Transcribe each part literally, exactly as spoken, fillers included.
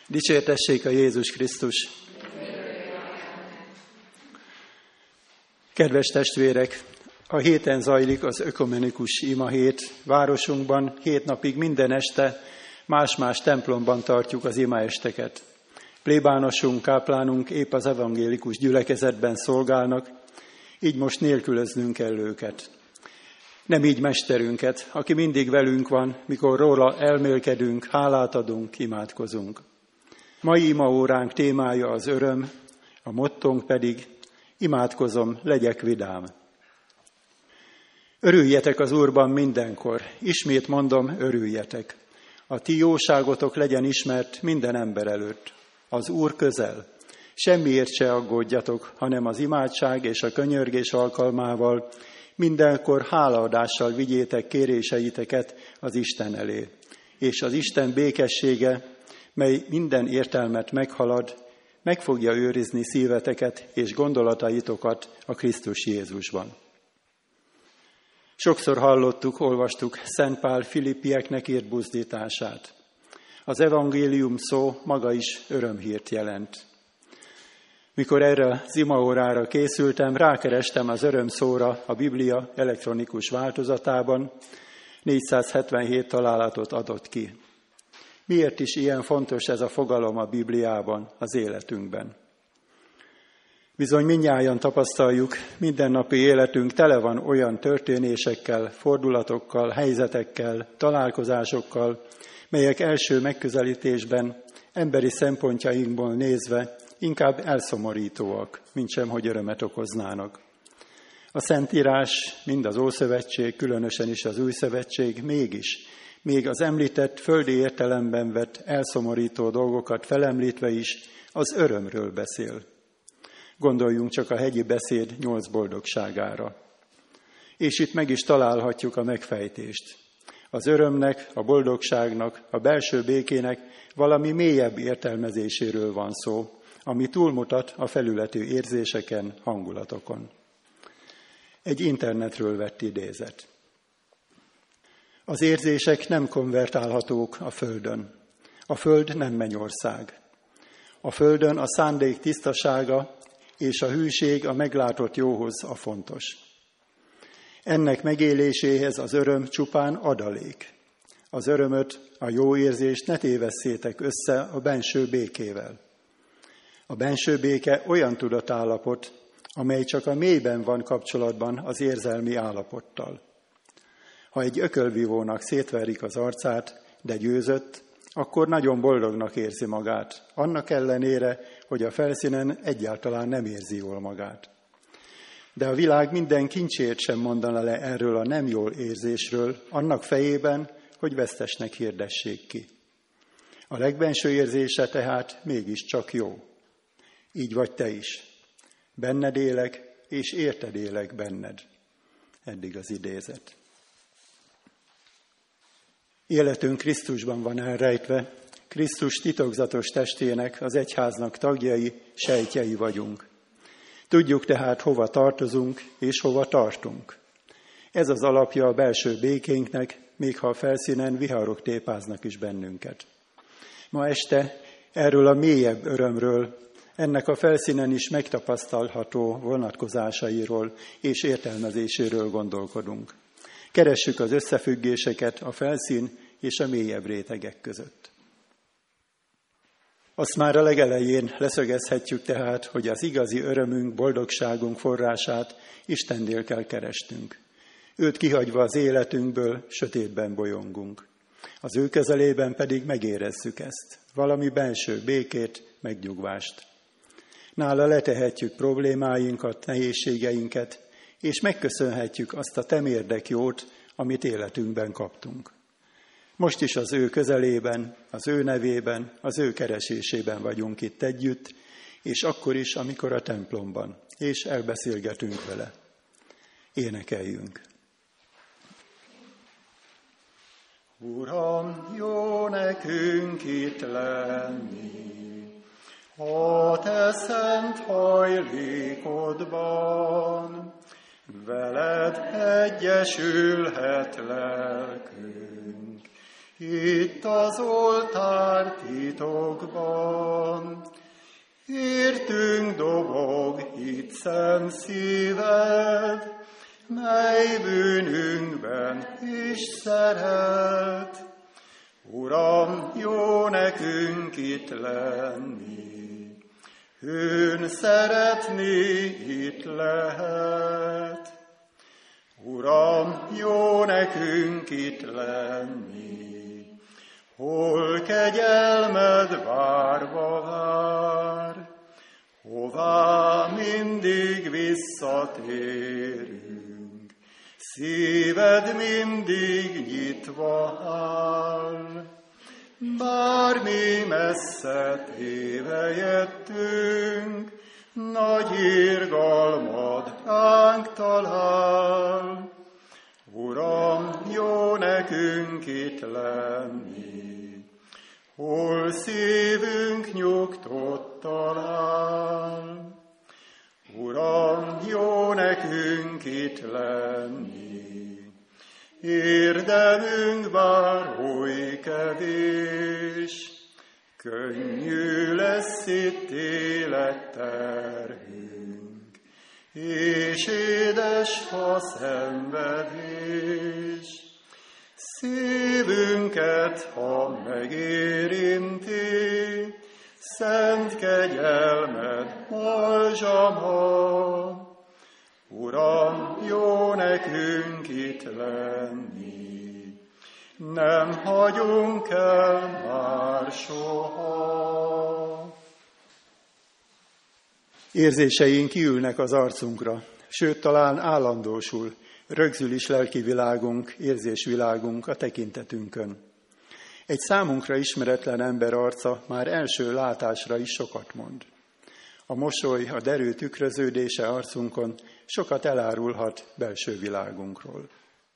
Dicsértessék a Jézus Krisztus! Kedves testvérek! A héten zajlik az ökumenikus imahét. Városunkban hét napig minden este más-más templomban tartjuk az imaesteket. Plébánosunk, káplánunk épp az evangélikus gyülekezetben szolgálnak, így most nélkülöznünk kell őket. Nem így mesterünket, aki mindig velünk van, mikor róla elmélkedünk, hálát adunk, imádkozunk. Mai imaóránk témája az öröm, a mottónk pedig imádkozom, legyek vidám. Örüljetek az Úrban mindenkor, ismét mondom, örüljetek. A ti jóságotok legyen ismert minden ember előtt. Az Úr közel. Semmiért se aggódjatok, hanem az imádság és a könyörgés alkalmával mindenkor hálaadással vigyétek kéréseiteket az Isten elé. És az Isten békessége, mely minden értelmet meghalad, meg fogja őrizni szíveteket és gondolataitokat a Krisztus Jézusban. Sokszor hallottuk, olvastuk Szent Pál Filippieknek írt buzdítását. Az evangélium szó maga is örömhírt jelent. Mikor erre az imaórára készültem, rákerestem az öröm szóra a Biblia elektronikus változatában, négyszázhetvenhét találatot adott ki. Miért is ilyen fontos ez a fogalom a Bibliában, az életünkben? Bizony mindnyájan tapasztaljuk, mindennapi életünk tele van olyan történésekkel, fordulatokkal, helyzetekkel, találkozásokkal, melyek első megközelítésben, emberi szempontjainkból nézve inkább elszomorítóak, mintsem, hogy örömet okoznának. A Szentírás, mind az Ószövetség, különösen is az Új Szövetség mégis, még az említett földi értelemben vett elszomorító dolgokat felemlítve is az örömről beszél. Gondoljunk csak a hegyi beszéd nyolc boldogságára. És itt meg is találhatjuk a megfejtést. Az örömnek, a boldogságnak, a belső békének valami mélyebb értelmezéséről van szó, ami túlmutat a felületi érzéseken, hangulatokon. Egy internetről vett idézet. Az érzések nem konvertálhatók a Földön. A Föld nem mennyország. A Földön a szándék tisztasága és a hűség a meglátott jóhoz a fontos. Ennek megéléséhez az öröm csupán adalék. Az örömöt, a jó érzést ne tévesszétek össze a benső békével. A benső béke olyan tudatállapot, amely csak a mélyben van kapcsolatban az érzelmi állapottal. Ha egy ökölvívónak szétverik az arcát, de győzött, akkor nagyon boldognak érzi magát, annak ellenére, hogy a felszínen egyáltalán nem érzi jól magát. De a világ minden kincsért sem mondana le erről a nem jól érzésről, annak fejében, hogy vesztesnek hirdessék ki. A legbenső érzése tehát mégiscsak jó. Így vagy te is. Benned élek, és érted élek benned. Eddig az idézet. Életünk Krisztusban van elrejtve, Krisztus titokzatos testének, az egyháznak tagjai, sejtjei vagyunk. Tudjuk tehát, hova tartozunk és hova tartunk. Ez az alapja a belső békénknek, még ha a felszínen viharok tépáznak is bennünket. Ma este erről a mélyebb örömről, ennek a felszínen is megtapasztalható vonatkozásairól és értelmezéséről gondolkodunk. Keressük az összefüggéseket a felszín és a mélyebb rétegek között. Azt már a legelején leszögezhetjük tehát, hogy az igazi örömünk, boldogságunk forrását Istennél kell keresnünk. Őt kihagyva az életünkből sötétben bolyongunk. Az ő közelében pedig megérezzük ezt, valami belső békét, megnyugvást. Nála letehetjük problémáinkat, nehézségeinket, és megköszönhetjük azt a temérdek jót, amit életünkben kaptunk. Most is az ő közelében, az ő nevében, az ő keresésében vagyunk itt együtt, és akkor is, amikor a templomban, és elbeszélgetünk vele. Énekeljünk! Uram, jó nekünk itt lenni, a te szent hajlékodban, veled egyesülhet lelkünk, Itt az oltár titokban, értünk dobog itt szent szíved, mely bűnünkben is szeret. Uram, jó nekünk itt lenni, hőn szeretni itt lehet. Uram, jó nekünk itt lenni, hol kegyelmed várva vár, hová mindig visszatérünk, szíved mindig nyitva áll. Bármi messze téve jöttünk, nagy irgalmad ránk talál. Uram, jó nekünk itt lenni, hol szívünk nyugtot talál. Uram, jó nekünk itt lenni, érdemünk bár oly kevés, könnyű lesz itt életterhünk, és édes a szenvedés. Szívünket, ha megérinti, szent kegyelmed balzsama. Uram, jó nekünk itt lenni, nem hagyunk el már soha. Érzéseink kiülnek az arcunkra, sőt, talán állandósul, rögzül is lelki világunk, érzésvilágunk a tekintetünkön. Egy számunkra ismeretlen ember arca már első látásra is sokat mond. A mosoly, a derű tükröződése arcunkon sokat elárulhat belső világunkról.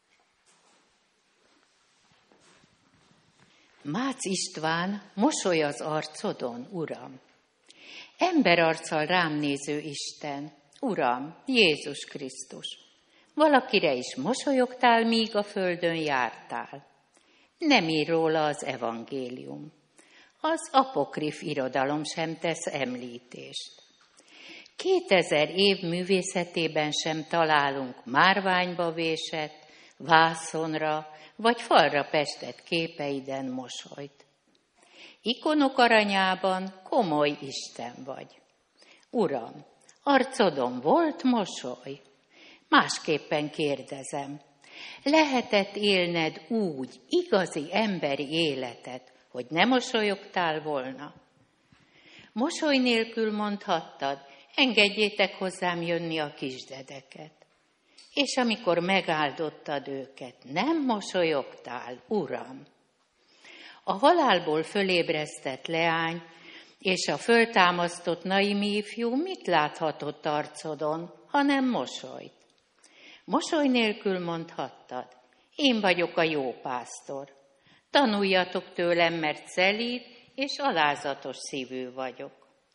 Mácz István, mosoly az arcodon, Uram. Emberarccal rám néző Isten, Uram, Jézus Krisztus. Valakire is mosolyogtál, míg a földön jártál. Nem ír róla az evangélium. Az apokrif irodalom sem tesz említést. Kétezer év művészetében sem találunk márványba vésett, vászonra vagy falra festett képeiden mosolyt. Ikonok aranyában komoly Isten vagy. Uram, arcodon volt mosoly? Másképpen kérdezem, lehetett élned úgy igazi emberi életet, hogy ne mosolyogtál volna? Mosoly nélkül mondhattad, engedjétek hozzám jönni a kisdedeket. És amikor megáldottad őket, nem mosolyogtál, Uram? A halálból fölébresztett leány és a föltámasztott Naimi ifjú mit láthatott arcodon, hanem mosolyt? Mosoly nélkül mondhattad, én vagyok a jó pásztor. Tanuljatok tőlem, mert szelíd és alázatos szívű vagyok.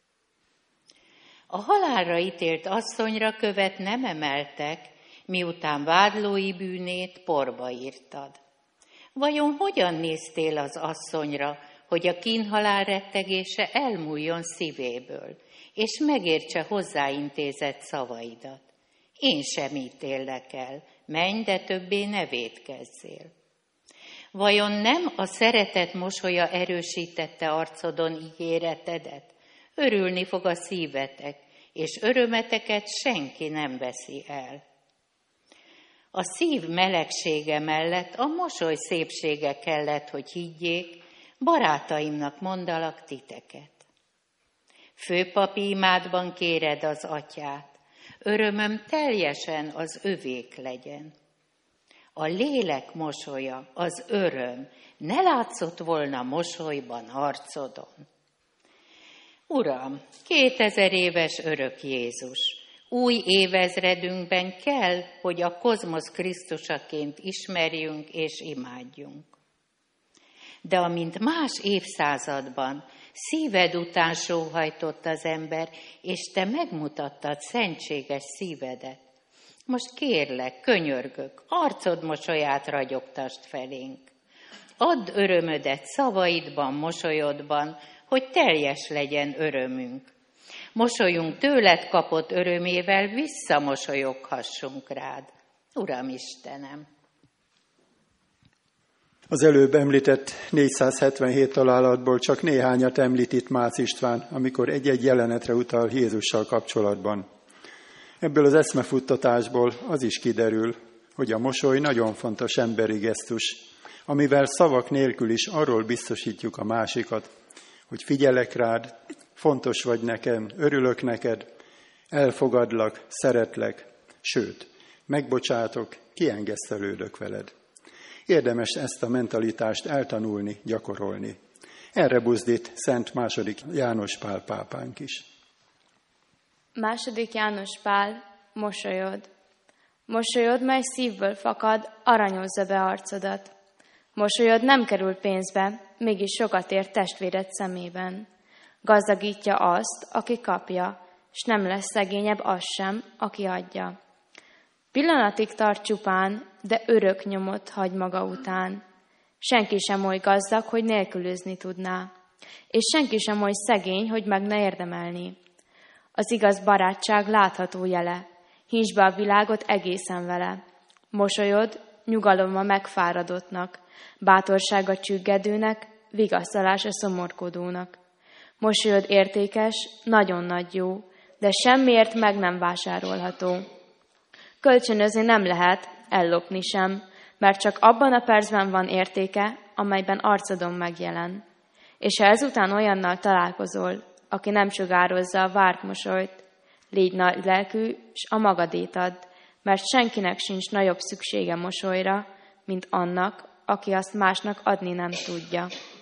A halálra ítélt asszonyra követ nem emeltek, miután vádlói bűnét porba írtad. Vajon hogyan néztél az asszonyra, hogy a kínhalál rettegése elmúljon szívéből, és megértse hozzáintézett szavaidat? Én sem ítéllek el, menj, de többé ne vétkezzél. Vajon nem a szeretet mosolya erősítette arcodon ígéretedet? Örülni fog a szívetek, és örömeteket senki nem veszi el. A szív melegsége mellett a mosoly szépsége kellett, hogy higgyék, barátaimnak mondalak titeket. Főpapi imádban kéred az atyát, örömöm teljesen az övék legyen. A lélek mosolya, az öröm, ne látszott volna mosolyban arcodon. Uram, kétezer éves örök Jézus, új évezredünkben kell, hogy a kozmosz Krisztusaként ismerjünk és imádjunk. De amint más évszázadban szíved után sóhajtott az ember, és te megmutattad szentséges szívedet, most kérlek, könyörgök, arcod mosolyát ragyogtasd felénk. Add örömödet szavaidban, mosolyodban, hogy teljes legyen örömünk. Mosolyunk tőled kapott örömével visszamosolyoghassunk rád. Uram Istenem! Az előbb említett négyszázhetvenhét találatból csak néhányat említ itt Mácz István, amikor egy-egy jelenetre utal Jézussal kapcsolatban. Ebből az eszmefuttatásból az is kiderül, hogy a mosoly nagyon fontos emberi gesztus, amivel szavak nélkül is arról biztosítjuk a másikat, hogy figyelek rád, fontos vagy nekem, örülök neked, elfogadlak, szeretlek, sőt, megbocsátok, kiengesztelődök veled. Érdemes ezt a mentalitást eltanulni, gyakorolni. Erre buzdít Szent második János Pál pápánk is. Második János Pál, mosolyod. Mosolyod, mely szívből fakad, aranyozza be arcodat. Mosolyod nem kerül pénzbe, mégis sokat ér testvéred szemében. Gazdagítja azt, aki kapja, s nem lesz szegényebb az sem, aki adja. Pillanatig tart csupán, de örök nyomot hagy maga után. Senki sem oly gazdag, hogy nélkülözni tudná, és senki sem oly szegény, hogy meg ne érdemelni. Az igaz barátság látható jele, hítsd be a világot egészen vele. Mosolyod, nyugalom a megfáradottnak, bátorság a csüggedőnek, vigasztalás a szomorkodónak. Mosolyod értékes, nagyon nagy jó, de semmiért meg nem vásárolható. Kölcsönözni nem lehet, ellopni sem, mert csak abban a percben van értéke, amelyben arcodon megjelen. És ha ezután olyannal találkozol, aki nem sugározza a várt mosolyt, légy nagy lelkű, s a magadét add, mert senkinek sincs nagyobb szüksége mosolyra, mint annak, aki azt másnak adni nem tudja.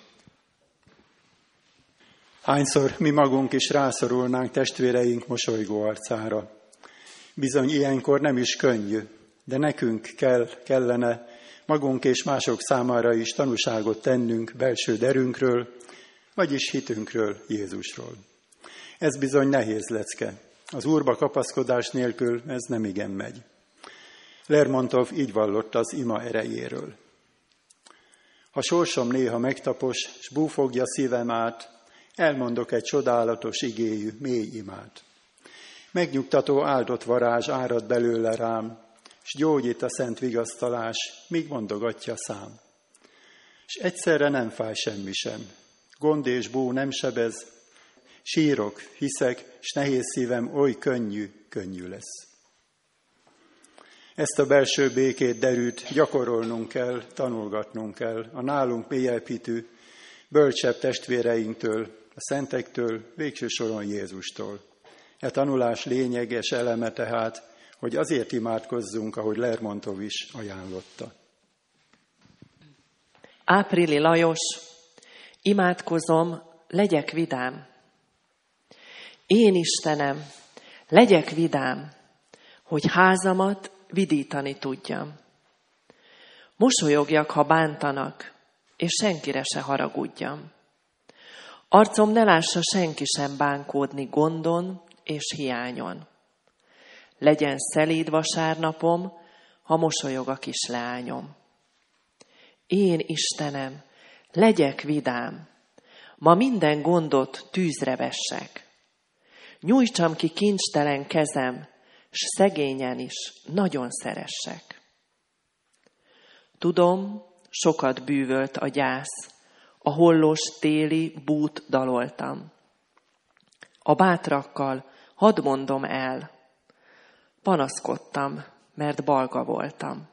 Hányszor mi magunk is rászorulnánk testvéreink mosolygó arcára. Bizony ilyenkor nem is könnyű, de nekünk kell, kellene magunk és mások számára is tanúságot tennünk belső derünkről, vagyis hitünkről, Jézusról. Ez bizony nehéz lecke. Az Úrba kapaszkodás nélkül ez nem igen megy. Lermontov így vallott az ima erejéről. Ha sorsom néha megtapos, s búfogja szívem át, elmondok egy csodálatos igéjű, mély imát. Megnyugtató áldott varázs árad belőle rám, s gyógyít a szent vigasztalás, míg mondogatja szám. S egyszerre nem fáj semmi sem, gond és bú nem sebez, sírok, hiszek, s nehéz szívem oly könnyű, könnyű lesz. Ezt a belső békét, derűt gyakorolnunk kell, tanulgatnunk kell a nálunk mélyebb hitű, bölcsebb testvéreinktől, a szentektől, végső soron Jézustól. E tanulás lényeges eleme tehát, hogy azért imádkozzunk, ahogy Lermontov is ajánlotta. Áprili Lajos, imádkozom, legyek vidám. Én Istenem, legyek vidám, hogy házamat vidítani tudjam. Mosolyogjak, ha bántanak, és senkire se haragudjam. Arcom ne lássa senki sem bánkódni gondon és hiányon. Legyen szelíd vasárnapom, ha mosolyog a kisleányom. Én Istenem, legyek vidám, ma minden gondot tűzre vessek. Nyújtsam ki kincstelen kezem, s szegényen is nagyon szeressek. Tudom, sokat bűvölt a gyász, a hollós téli bút daloltam. A bátrakkal hadd mondom el, panaszkodtam, mert balga voltam.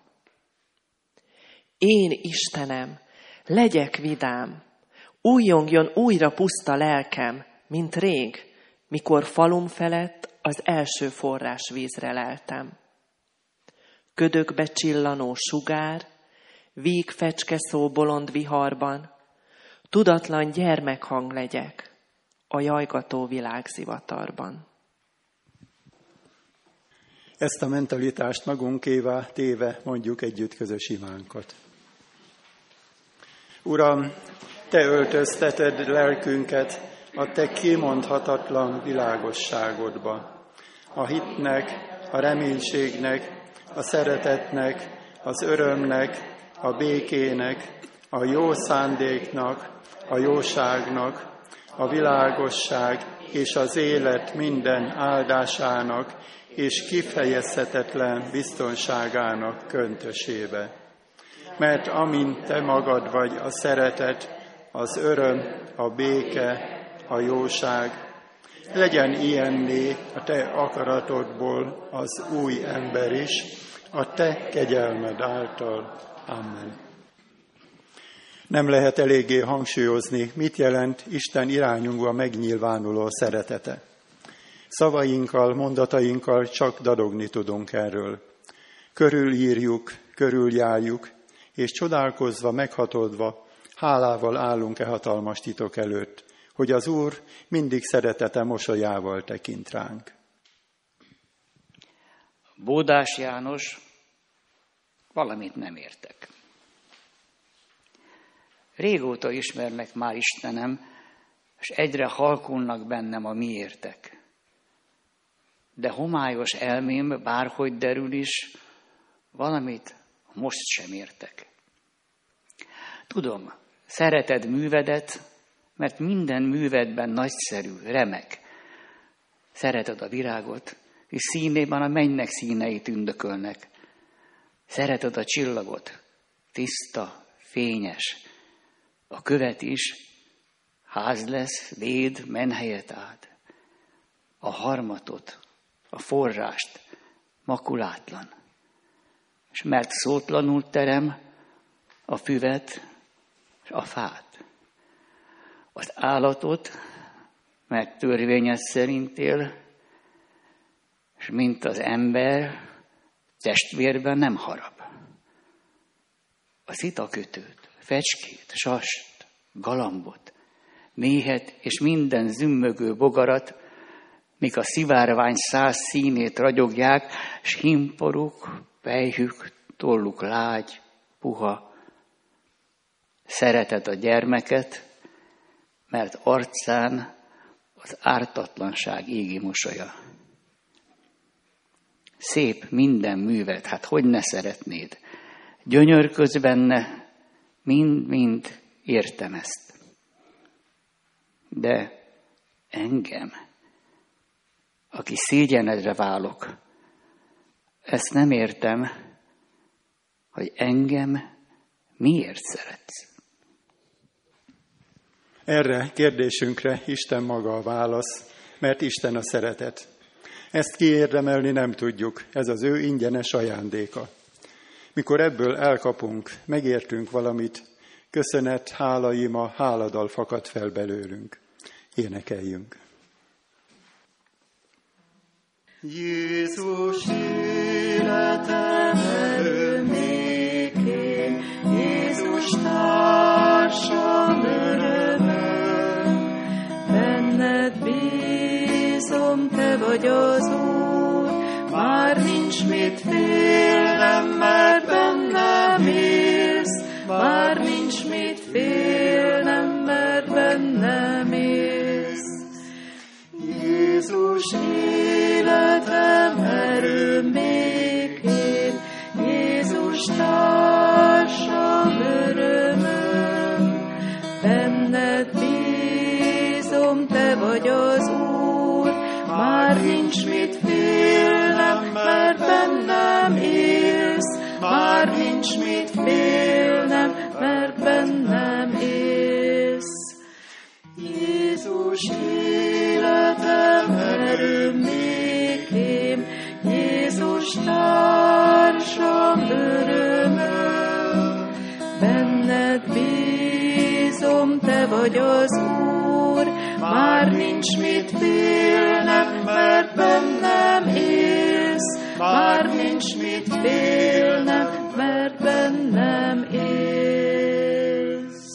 Én Istenem, legyek vidám, újjongjon újra puszta lelkem, mint rég, mikor falum felett az első forrás vízre leltem. Ködökbe csillanó sugár, víg fecskeszó bolond viharban, tudatlan gyermekhang legyek a jajgató világzivatarban. Ezt a mentalitást magunkévá téve mondjuk együtt közös imánkat. Uram, Te öltözteted lelkünket a Te kimondhatatlan világosságodba. A hitnek, a reménységnek, a szeretetnek, az örömnek, a békének, a jó szándéknak, a jóságnak, a világosság és az élet minden áldásának és kifejezhetetlen biztonságának köntösébe. Mert amint te magad vagy a szeretet, az öröm, a béke, a jóság, legyen ilyenné a te akaratodból az új ember is, a te kegyelmed által. Amen. Nem lehet eléggé hangsúlyozni, mit jelent Isten irányunkba megnyilvánuló szeretete. Szavainkkal, mondatainkkal csak dadogni tudunk erről. Körülírjuk, körüljárjuk, és csodálkozva, meghatódva, hálával állunk-e hatalmas titok előtt, hogy az Úr mindig szeretete mosolyával tekint ránk. Bódás János, valamit nem értek. Régóta ismernek már Istenem, és egyre halkulnak bennem a miértek. De homályos elmém bárhogy derül is, valamit most sem értek. Tudom, szereted művedet, mert minden művedben nagyszerű, remek. Szereted a virágot, és színében a mennynek színei tündökölnek. Szereted a csillagot, tiszta, fényes. A követ is ház lesz, véd, menhelyet áld. A harmatot, a forrást, makulátlan. És mert szótlanul terem a füvet és a fát. Az állatot, mert törvényes szerint él, és mint az ember, testvérben nem harap. A szitakötőt, fecskét, sast, galambot, méhet és minden zümmögő bogarat, míg a szivárvány száz színét ragyogják, s himporuk, pelyhük, tolluk lágy, puha. Szereted a gyermeket, mert arcán az ártatlanság égi mosolya. Szép minden művet, hát hogy ne szeretnéd? Gyönyörködsz benne, mind-mind értem ezt. De engem, aki szégyenedre válok, ezt nem értem, hogy engem miért szeretsz. Erre kérdésünkre Isten maga a válasz, mert Isten a szeretet. Ezt kiérdemelni nem tudjuk, ez az ő ingyenes ajándéka. Mikor ebből elkapunk, megértünk valamit, köszönet, hála ima, háladal fakad fel belőlünk. Énekeljünk. Jézus életem örömékén, Jézus társam örömöm, benned bízom, te vagy az Úr, már nincs mit félnem, mert bennem élsz, már nincs mit félnem, mert bennem élsz. Jézus életem erőmékén, Jézus társam örömöm, benned bízom, te vagy az Úr, már nincs mit félnem, mert bennem élsz, már nincs mit félnem, mert bennem élsz. Jézus életem erőmékém, Jézus társam örömöm, benned bízom, te vagy az Úr, már nincs mit félnem, mert bennem élsz, már nincs mit félnem, mert bennem élsz.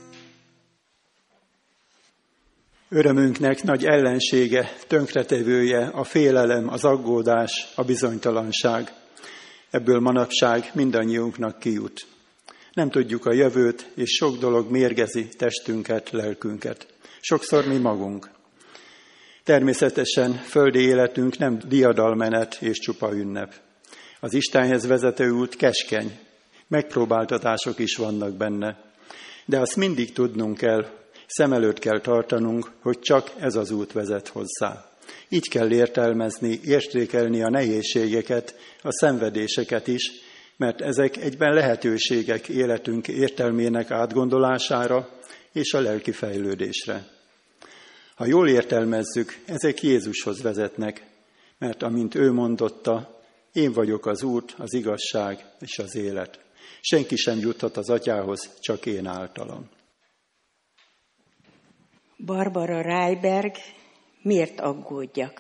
Örömünknek nagy ellensége, tönkretevője a félelem, az aggódás, a bizonytalanság. Ebből manapság mindannyiunknak kijut. Nem tudjuk a jövőt, és sok dolog mérgezi testünket, lelkünket. Sokszor mi magunk. Természetesen földi életünk nem diadalmenet és csupa ünnep. Az Istenhez vezető út keskeny, megpróbáltatások is vannak benne. De azt mindig tudnunk kell, szem előtt kell tartanunk, hogy csak ez az út vezet hozzá. Így kell értelmezni, értékelni a nehézségeket, a szenvedéseket is, mert ezek egyben lehetőségek életünk értelmének átgondolására és a lelki fejlődésre. Ha jól értelmezzük, ezek Jézushoz vezetnek, mert amint ő mondotta, én vagyok az út, az igazság és az élet. Senki sem juthat az Atyához, csak én általam. Barbara Reiberg, miért aggódjak?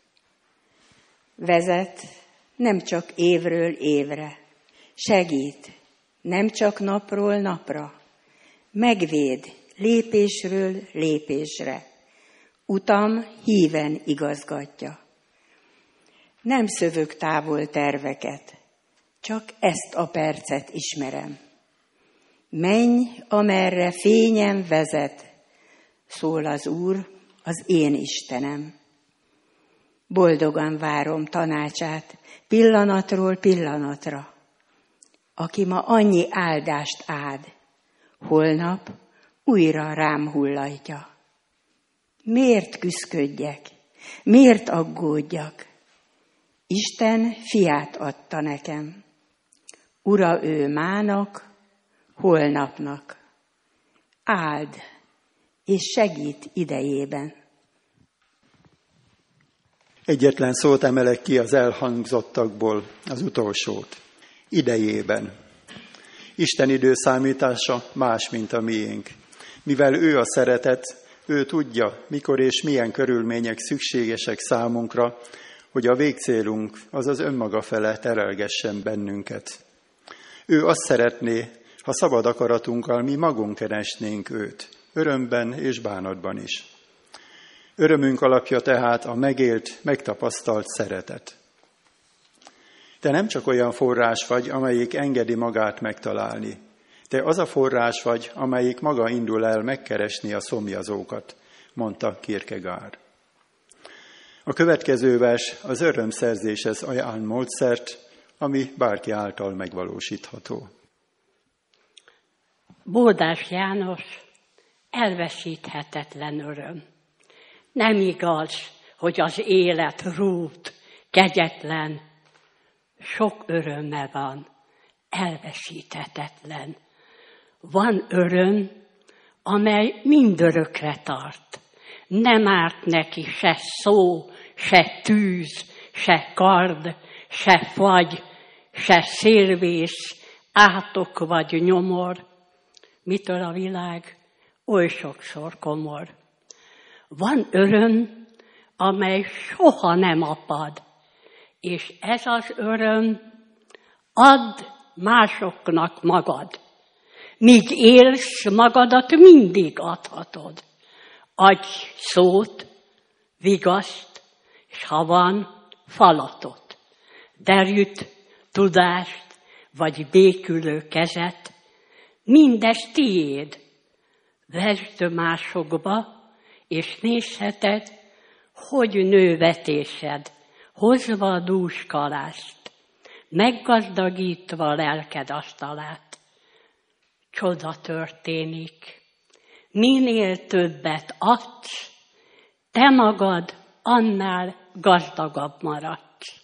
Vezet nem csak évről évre, segít nem csak napról napra, megvéd lépésről lépésre, utam híven igazgatja. Nem szövök távol terveket, csak ezt a percet ismerem. Menj, amerre fényem vezet, szól az Úr, az én Istenem. Boldogan várom tanácsát pillanatról pillanatra, aki ma annyi áldást áld, holnap újra rám hullajtja. Miért küszködjek, miért aggódjak? Isten fiát adta nekem. Ura ő mának, holnapnak. Áld és segít idejében. Egyetlen szót emelek ki az elhangzottakból, az utolsót. Idejében. Isten időszámítása más, mint a miénk. Mivel ő a szeretet, ő tudja, mikor és milyen körülmények szükségesek számunkra, hogy a végcélunk, azaz önmaga fele terelgessen bennünket. Ő azt szeretné, ha szabad akaratunkkal mi magunk keresnénk őt, örömben és bánatban is. Örömünk alapja tehát a megélt, megtapasztalt szeretet. Te nem csak olyan forrás vagy, amelyik engedi magát megtalálni. Te az a forrás vagy, amelyik maga indul el megkeresni a szomjazókat, mondta Kierkegaard. A következő vers az örömszerzéshez ajánl módszert, ami bárki által megvalósítható. Bódás János, elveszíthetetlen öröm. Nem igaz, hogy az élet rút, kegyetlen, sok öröme van, elveszíthetetlen. Van öröm, amely mindörökre tart. Nem árt neki se szó, se tűz, se kard, se fagy, se szélvész, átok vagy nyomor. Mitől a világ oly sokszor komor. Van öröm, amely soha nem apad, és ez az öröm, add másoknak magad. Míg élsz, magadat mindig adhatod. Adj szót, vigaszt, és ha van, falatot. Derűt, tudást, vagy békülő kezet, mindez tiéd. Vesd másokba, és nézheted, hogy nő vetésed, hozva a dúskalást, meggazdagítva lelked asztalát. Csoda történik. Minél többet adsz, te magad annál gazdagabb maradsz.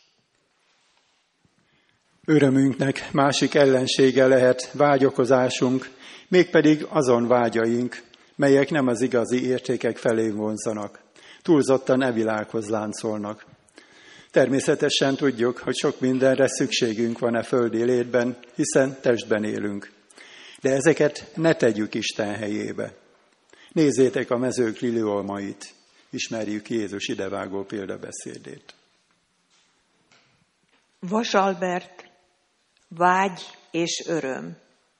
Örömünknek másik ellensége lehet vágyakozásunk, mégpedig azon vágyaink, melyek nem az igazi értékek felé vonzanak, túlzottan e világhoz láncolnak. Természetesen tudjuk, hogy sok mindenre szükségünk van e földi létben, hiszen testben élünk. De ezeket ne tegyük Isten helyébe. Nézzétek a mezők liliolmait, ismerjük Jézus idevágó példabeszédét. Vasalbert, vágy és öröm.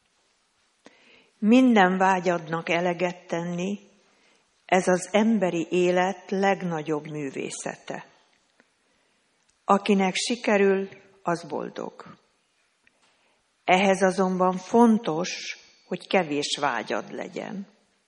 Minden vágyadnak eleget tenni, ez az emberi élet legnagyobb művészete. Akinek sikerül, az boldog. Ehhez azonban fontos, hogy kevés vágyad legyen.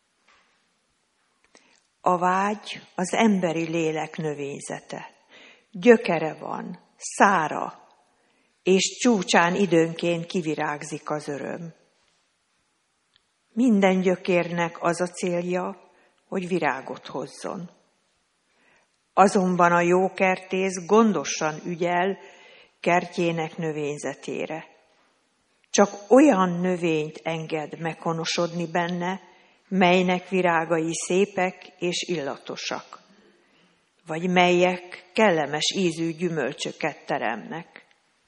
A vágy az emberi lélek növényzete. Gyökere van, szára, és csúcsán időnként kivirágzik az öröm. Minden gyökérnek az a célja, hogy virágot hozzon. Azonban a jó kertész gondosan ügyel kertjének növényzetére. Csak olyan növényt enged meghonosodni benne, melynek virágai szépek és illatosak, vagy melyek kellemes ízű gyümölcsöket teremnek.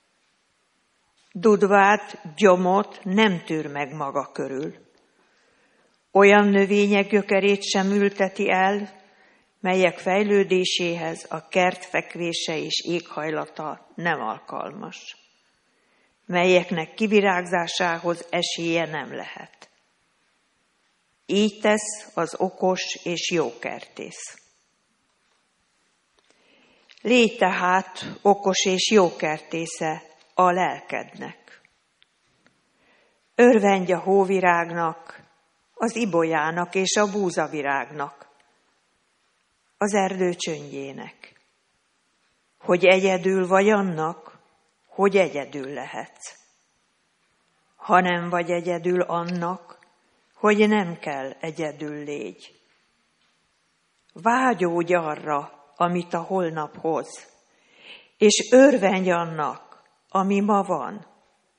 Dudvát, gyomot nem tűr meg maga körül. Olyan növények gyökerét sem ülteti el, melyek fejlődéséhez a kert fekvése és éghajlata nem alkalmas, melyeknek kivirágzásához esélye nem lehet. Így tesz az okos és jó kertész. Légy tehát okos és jó kertésze a lelkednek. Örvendj a hóvirágnak, az ibolyának és a búzavirágnak, az erdő csöndjének, hogy egyedül vagy annak, hogy egyedül lehetsz. Ha nem vagy egyedül annak, hogy nem kell egyedül légy. Vágyódj arra, amit a holnap hoz, és örvendj annak, ami ma van.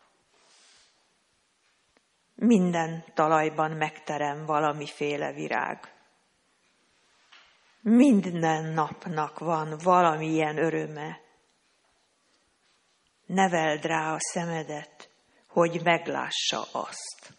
Minden talajban megterem valamiféle virág. Minden napnak van valamilyen öröme. Neveld rá a szemedet, hogy meglássa azt.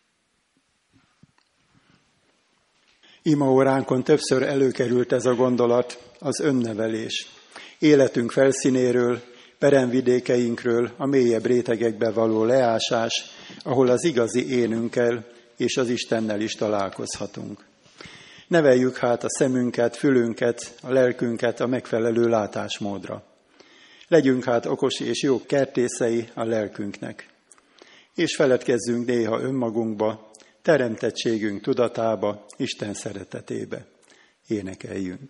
Imaóránkon többször előkerült ez a gondolat, az önnevelés. Életünk felszínéről, peremvidékeinkről, a mélyebb rétegekbe való leásás, ahol az igazi énünkkel és az Istennel is találkozhatunk. Neveljük hát a szemünket, fülünket, a lelkünket a megfelelő látásmódra. Legyünk hát okos és jó kertészei a lelkünknek. És feledkezzünk néha önmagunkba, teremtettségünk tudatába, Isten szeretetébe. Énekeljünk!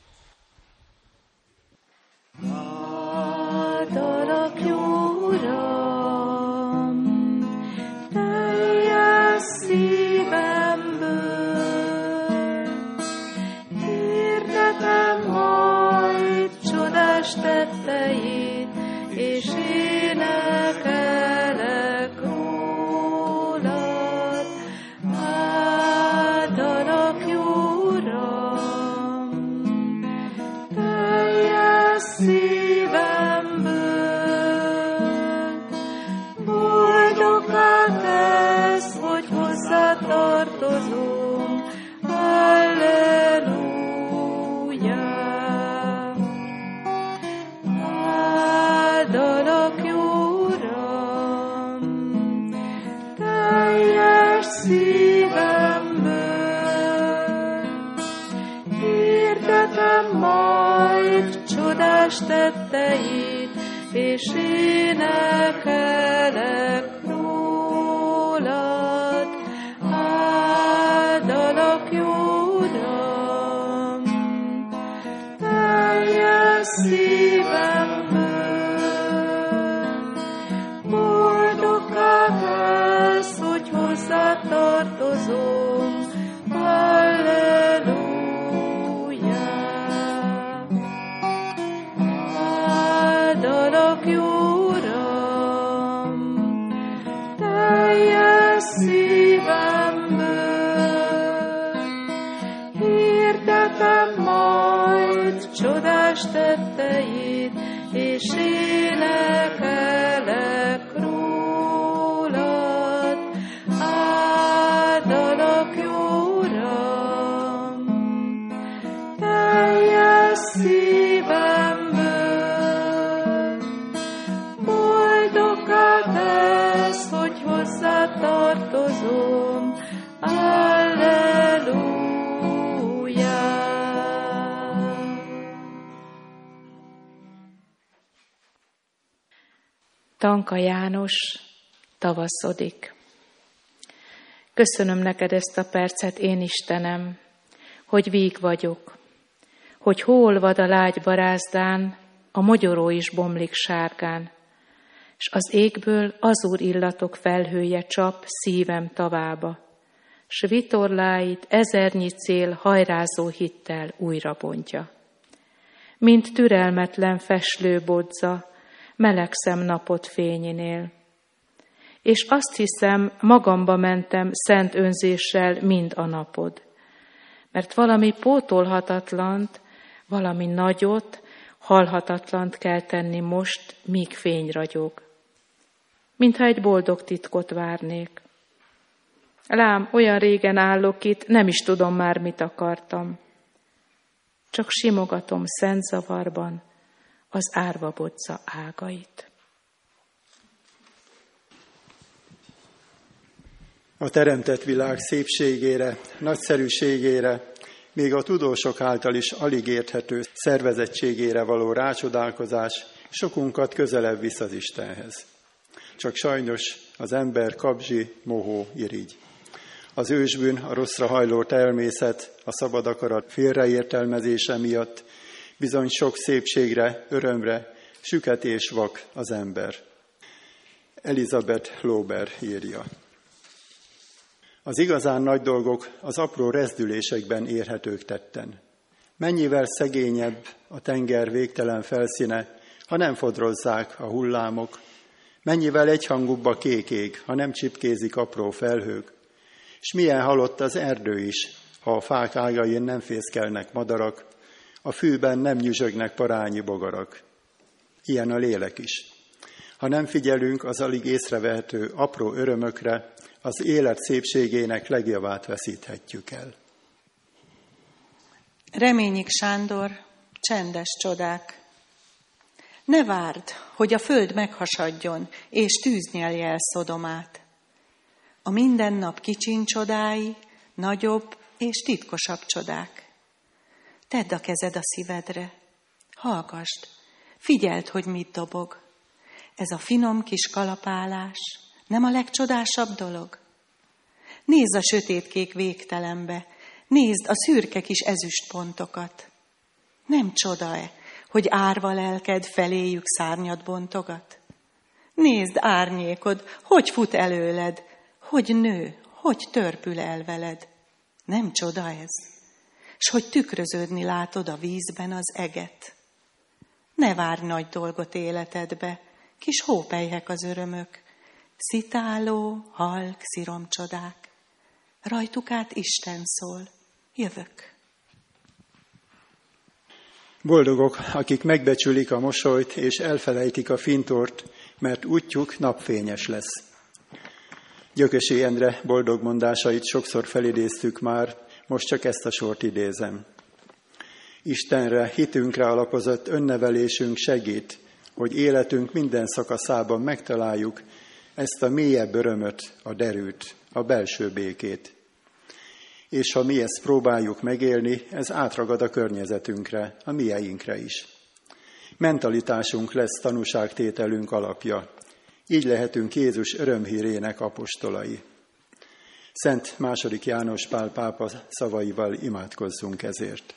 Áldalak, jó Uram, teljes szívemből, hirdetem majd csodás tetteit, és énekelek rólad. Áldalak, jó Uram, teljes szívemből, boldogá tesz, hogy hozzá tartozom. Halleluja! Áldalak, jó Uram, teljes szívemből, hirdetem majd csodás tetteit, és énekelek rólad. Áldalak, jó Uram, teljes szívemből, boldogá tesz, hogy hozzá tartozom. Halleluja! Áldalak, jó Uram, teljes szívemből, hirdetem majd csodás tetteit, és énekelek rólad. Áldalak, jó Uram, teljes szívemből, boldogá tesz, hogy hozzá tartozom. Alleluja! Tanka János, tavaszodik. Köszönöm neked ezt a percet, én Istenem, hogy víg vagyok, hogy hóolvad a lágy barázdán, a mogyoró is bomlik sárgán, s az égből azúr illatok felhője csap szívem tavába. s vitorláit ezernyi cél hajrázó hittel újra bontja. Mint türelmetlen feslő bodza, melegszem napot fényénél. És azt hiszem, magamba mentem szent önzéssel mind a napod. Mert valami pótolhatatlant, valami nagyot, halhatatlant kell tenni most, míg fény ragyog. Mintha egy boldog titkot várnék. Lám, olyan régen állok itt, nem is tudom már, mit akartam. Csak simogatom szent zavarban az árva bodza ágait. A teremtett világ szépségére, nagyszerűségére, még a tudósok által is alig érthető szervezettségére való rácsodálkozás sokunkat közelebb visz az Istenhez. Csak sajnos az ember kabzsi, mohó irigy. Az ősbűn, a rosszra hajló természet, a szabad akarat félreértelmezése miatt bizony sok szépségre, örömre, süket és vak az ember. Elizabeth Lauber írja. Az igazán nagy dolgok az apró rezdülésekben érhetők tetten. Mennyivel szegényebb a tenger végtelen felszíne, ha nem fodrozzák a hullámok, mennyivel egyhangúbb a kék ég, ha nem csipkézik apró felhők, és milyen halott az erdő is, ha a fák ágain nem fészkelnek madarak, a fűben nem nyüzsögnek parányi bogarak. Ilyen a lélek is. Ha nem figyelünk az alig észrevehető apró örömökre, az élet szépségének legjavát veszíthetjük el. Reményik Sándor, csendes csodák. Ne várd, hogy a föld meghasadjon, és tűz nyelje el Szodomát. A mindennap kicsin csodái, nagyobb és titkosabb csodák. Tedd a kezed a szívedre, hallgasd, figyeld, hogy mit dobog. Ez a finom kis kalapálás nem a legcsodásabb dolog? Nézd a sötétkék végtelenbe, nézd a szürke kis ezüstpontokat. Nem csoda-e, hogy árva lelked feléjük szárnyat bontogat? Nézd árnyékod, hogy fut előled, hogy nő, hogy törpül el veled. Nem csoda ez? S hogy tükröződni látod a vízben az eget. Ne várj nagy dolgot életedbe, kis hópelyhek az örömök, szitáló, halk sziromcsodák. Rajtuk át Isten szól, jövök. Boldogok, akik megbecsülik a mosolyt és elfelejtik a fintort, mert útjuk napfényes lesz. Gyökösi Endre boldog mondásait sokszor felidéztük már, most csak ezt a sort idézem. Istenre, hitünkre alapozott önnevelésünk segít, hogy életünk minden szakaszában megtaláljuk ezt a mélyebb örömöt, a derűt, a belső békét. És ha mi ezt próbáljuk megélni, ez átragad a környezetünkre, a mieinkre is. Mentalitásunk lesz tanúságtételünk alapja. Így lehetünk Jézus örömhírének apostolai. Szent második János Pál pápa szavaival imádkozzunk ezért.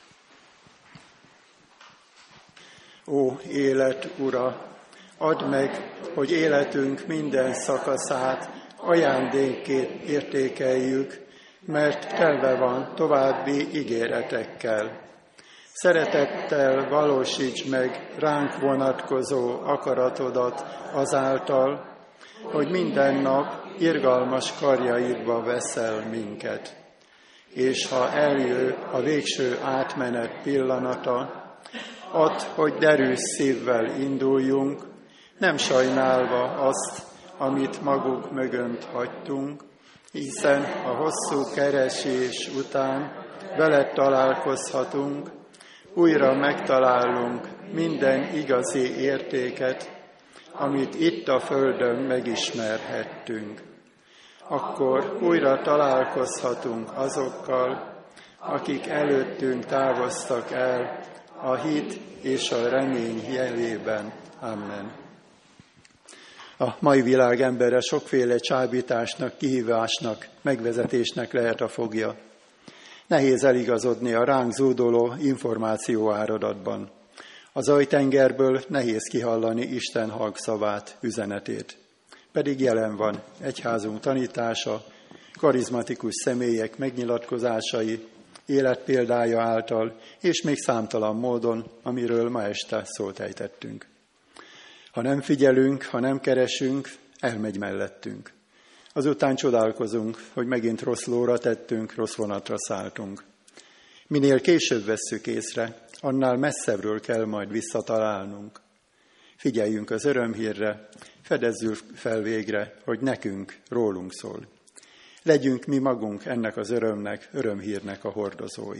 Ó, élet Ura, add meg, hogy életünk minden szakaszát ajándékként értékeljük, mert telve van további ígéretekkel. Szeretettel valósíts meg ránk vonatkozó akaratodat azáltal, hogy minden nap irgalmas karjaidba veszel minket. És ha eljö a végső átmenet pillanata, add, hogy derűs szívvel induljunk, nem sajnálva azt, amit magunk mögött hagytunk, hiszen a hosszú keresés után veled találkozhatunk, újra megtalálunk minden igazi értéket, amit itt a földön megismerhettünk. Akkor újra találkozhatunk azokkal, akik előttünk távoztak el a hit és a remény jelében. Amen. A mai világ embere sokféle csábításnak, kihívásnak, megvezetésnek lehet a fogja. Nehéz eligazodni a ránk zúdoló információ áradatban. A zajtengerből nehéz kihallani Isten halkszavát, üzenetét. Pedig jelen van egyházunk tanítása, karizmatikus személyek megnyilatkozásai, életpéldája által, és még számtalan módon, amiről ma este szót ejtettünk. Ha nem figyelünk, ha nem keresünk, elmegy mellettünk. Azután csodálkozunk, hogy megint rossz lóra tettünk, rossz vonatra szálltunk. Minél később vesszük észre, annál messzebbről kell majd visszatalálnunk. Figyeljünk az örömhírre, fedezzük fel végre, hogy nekünk, rólunk szól. Legyünk mi magunk ennek az örömnek, örömhírnek a hordozói.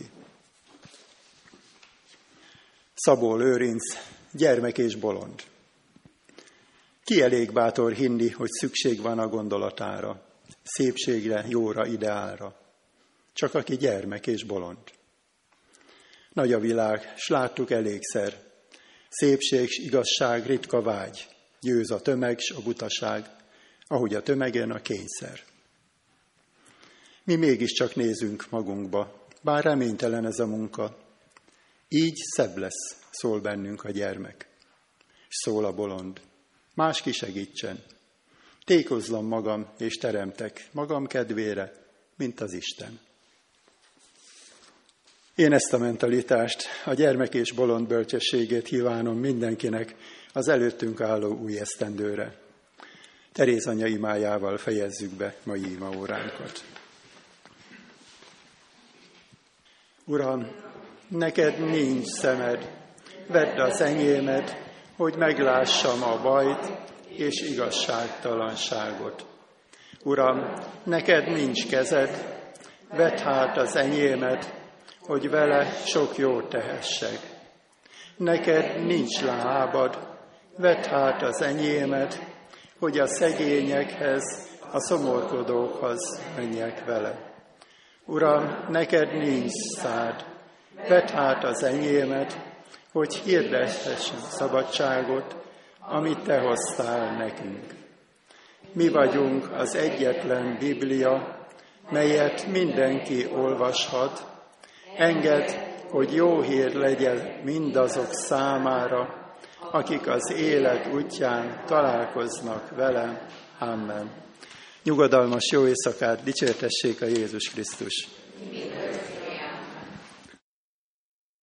Szabó Lőrinc, gyermek és bolond. Ki elég bátor hinni, hogy szükség van a gondolatára, szépségre, jóra, ideálra? Csak aki gyermek és bolond. Nagy a világ, s láttuk elégszer. Szépség, s igazság, ritka vágy. Győz a tömeg, s a butaság, ahogy a tömegen a kényszer. Mi mégiscsak nézünk magunkba, bár reménytelen ez a munka. Így szebb lesz, szól bennünk a gyermek. S szól a bolond. Más ki segítsen. Tékozlom magam, és teremtek magam kedvére, mint az Isten. Én ezt a mentalitást, a gyermek és bolond bölcsességét kívánom mindenkinek az előttünk álló új esztendőre. Teréz anya imájával fejezzük be mai imaóránkat. Uram, neked nincs szemed, vedd az enyémet, hogy meglássam a bajt és igazságtalanságot. Uram, neked nincs kezed, vedd hát az enyémet, hogy vele sok jót tehessek. Neked nincs lábad, vedd hát az enyémet, hogy a szegényekhez, a szomorkodókhoz menjek vele. Uram, neked nincs szád, vedd hát az enyémet, hogy hirdethessem szabadságot, amit te hoztál nekünk. Mi vagyunk az egyetlen Biblia, melyet mindenki olvashat. Engedd, hogy jó hír legyen mindazok számára, akik az élet útján találkoznak velem. Amen. Nyugodalmas jó éjszakát, dicsértessék a Jézus Krisztus!